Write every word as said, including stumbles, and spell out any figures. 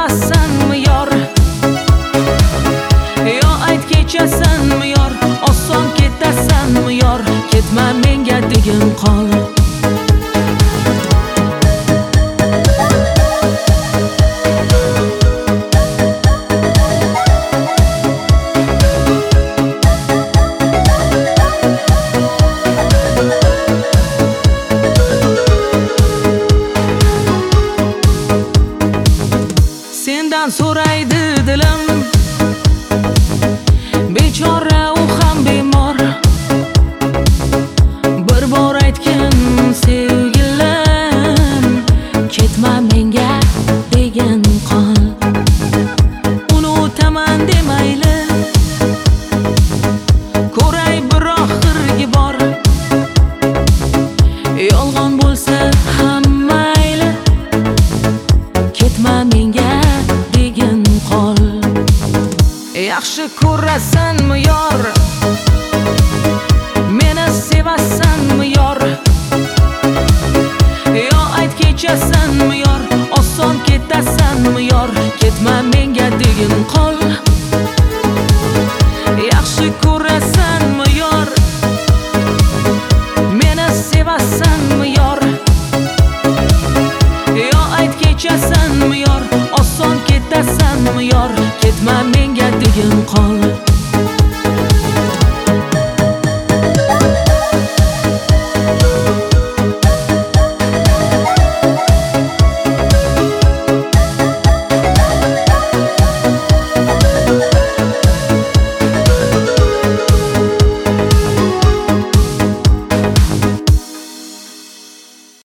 sevasanmi yor? Yo ayt kechasanmi yor? Oson ketasanmi yor? Ketma menga degin qol. Sendan so'raydi dilim, bechora u ham bemor. Bir bor aytgin sevgilim, ketma menga degin qol. Unutaman demayli, ko'ray bir oxirgi bor. Yolg'on bo'lsa ham mayli, ketma menga yaxshi ko'rasanmi yor? Meni sevasanmi yor? Yo ayt kechasanmi yor? Oson ketasanmi yor? Ketma menga degin qol. Yaxshi ko'rasanmi yor? Meni sevasanmi yor? Yo ayt kechasanmi yor? Oson ketasanmi yor?